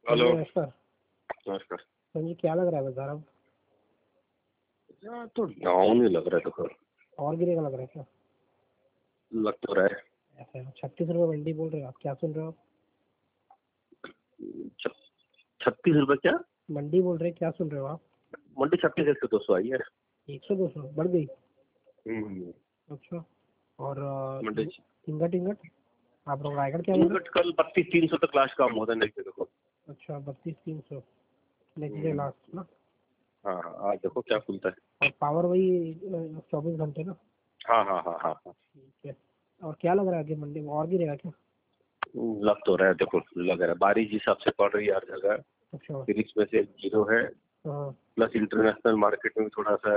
Hello. Sanjay नमस्कार। नमस्कार। संजय क्या लग रहा है बाजार अब? यार तो डाउन ही लग रहा है, तो फिर और गिरेगा लग रहा है क्या? लग तो रहा है। ऐसा है, 36 रुपये मंडी बोल रहे हो आप, क्या सुन रहे हो आप? 36 रुपए क्या? मंडी बोल रहे हैं, क्या सुन रहे हो आप? मंडी 36 100 200 आई है। 100-200 बढ़ गई? हम्म, अच्छा। और मंडी टिंगट टिंगट आप लोग रायगढ़ क्या बोल रहे इनकट कल 32 300 तक लास्ट काम होता है नेक्स्ट डे देखो। हो? अच्छा 32-300 नेक्स्ट डे लास्ट ना। हाँ हाँ, आज देखो क्या खुलता है। और पावर वही 24 घंटे ना। हाँ हाँ हाँ हाँ हाँ। ठीक है। और क्या लग रहा है कि मंडी में और गिरेगा क्या? लग तो रहा है, देखो लग रहा है बारिश जिस हिसाब से पड़ रही है हर जगह। अच्छा। फिर में से जीरो है, हाँ। प्लस इंटरनेशनल मार्केट में भी थोड़ा सा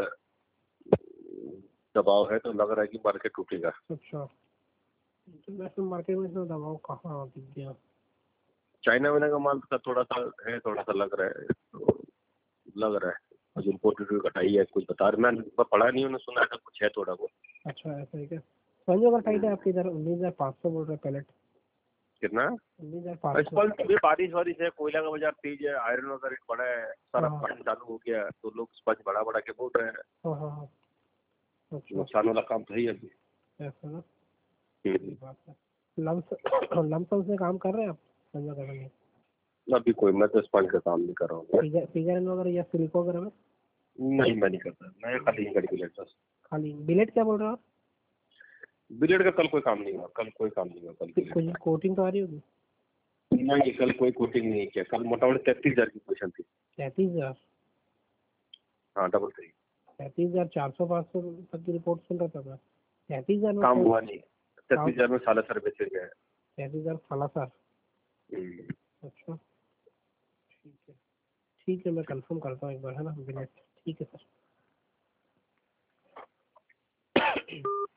दबाव है, तो लग रहा है कि मार्केट टूटेगा। अच्छा, इंटरनेशनल मार्केट में इतना दबाव कहाँ दिख गया? चाइना वाइना का माल का थोड़ा सा है, थोड़ा सा लग रहा है, तो लग रहा है। आज इम्पोर्टेड घटाई है, कुछ बता रहे, मैं पढ़ा नहीं, उन्होंने सुना था कुछ है थोड़ा बहुत। अच्छा ऐसा है क्या? संजय अगर टाइट है आपके इधर 19,500 बोल रहे हैं पैलेट। कितना? 19,500। स्पंज बारिश वारिश है, कोयला का बाजार तेज है, आयरन का रेट बढ़ा है, सारा हाँ पानी चालू हो गया, तो लोग स्पंज बढ़ा बढ़ा के बोल रहे हैं। हाँ हाँ हाँ। अच्छा नुकसान वाला काम तो है ही अभी। ऐसा ना। हम्म। बात है। लम्स लमसम से काम कर रहे हैं आप संजय का नहीं? अभी कोई, मैं तो स्पंज का काम नहीं कर रहा हूँ। फिगर इन वगैरह या सिलिको वगैरह में? नहीं, मैं नहीं करता, मैं खाली गाड़ी बिलेट बस। खाली बिलेट क्या बोल रहे हो आप? बिलेट का कल कोई काम नहीं हुआ, कल कोई काम नहीं हुआ कल बिलेट कुछ का। कोटिंग तो आ रही होगी? नहीं, कल कोई कोटिंग नहीं किया, कल मोटामोटी 33,000 की पोजीशन थी। 33,000? हाँ, डबल 3। 33,400-500 तक की रिपोर्ट सुन रहा था मैं। 33,000 में काम कोई हुआ नहीं। 33,000 में साला सर बेचे गए। 33,000 साला सर? अच्छा ठीक है। ठीक है, मैं कंफर्म करता हूँ एक बार, है ना बिलेट। ठीक है सर।